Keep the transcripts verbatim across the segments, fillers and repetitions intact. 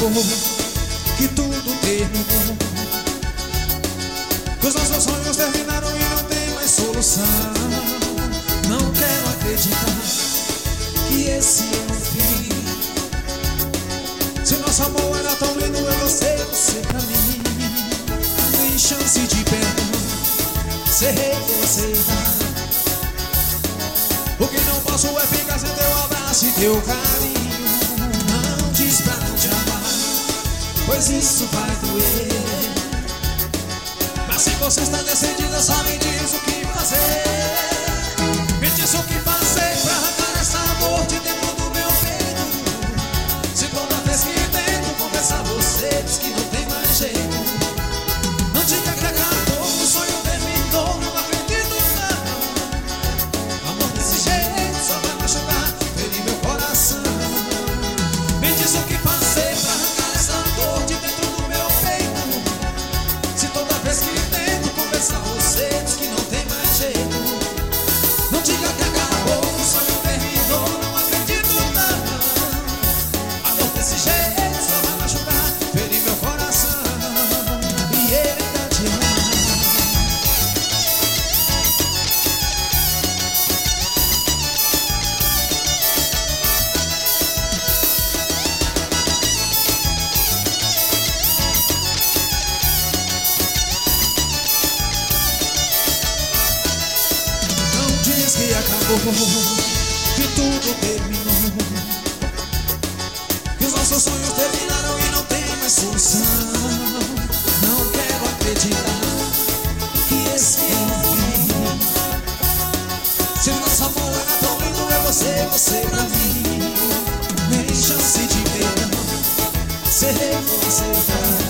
acabou, que tudo terminou, que os nossos sonhos terminaram e não tem mais solução. Não quero acreditar que esse é o fim. Se nosso amor era tão lindo, eu você, você pra mim. Tem chance de perdão, ser reconsiderar. O que não posso é ficar sem teu abraço e teu carinho. Não diz pra não te amar, pois isso vai doer. Mas se você está decidida, só me diz o que fazer. Me diz o que fazer pra arrancar essa dor de dentro do meu peito. Se toda vez que tento conversar, você diz que não tem mais jeito. Não diga que acabou, o sonho terminou, não acredito não. Amor desse jeito só vai machucar, ferir meu coração. Me diz o que fazer pra arrancar essa dor de dentro do meu peito. Se toda vez que tento conversar, você diz que não tem mais jeito. Não diga que acabou, o sonho terminou, não acredito não. Amor desse jeito só vai machucar, ferir meu coração. E ele ainda te ama. Não diz que acabou, que tudo terminou, que os nossos sonhos terminaram e não tem mais solução. Não quero acreditar que esse é o fim. Se nosso amor era tão lindo, é você, você pra mim. Nem chance de perdão, ser reconsiderar.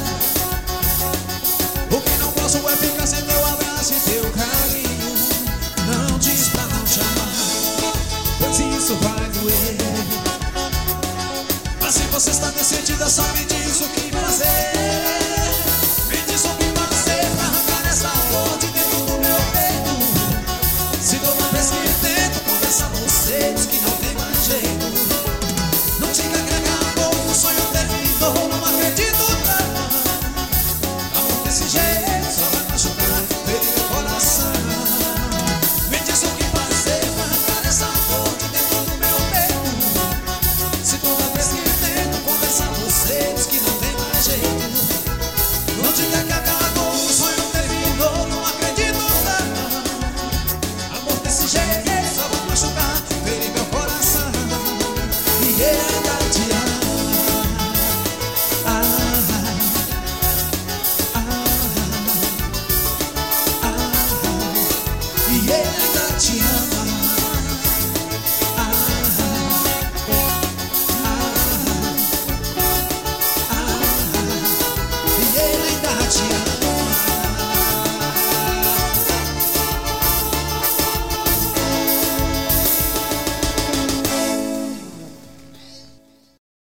O que não posso é ficar sem teu abraço e teu carinho. Não diz pra não te amar, pois isso vai doer. Mas se você está decidida, só me diz o que fazer. Me diz o que fazer pra arrancar essa dor de dentro do meu peito. Se toda vez que tento conversar, você diz que não tem mais jeito. Não diga que acabou, o sonho terminou, não acredito não. Amor desse jeito só vai machucar, ferir meu coração. Me diz o que fazer pra arrancar essa dor de dentro do meu peito. Se toda vez que tento conversar, você diz que não tem mais jeito. Não diga que acabou, o sonho terminou, não acredito não. Amor desse jeito só vai machucar, ferir meu coração. E ele ainda te ama. Ah, ah, ah, ah. E ele ainda te ama.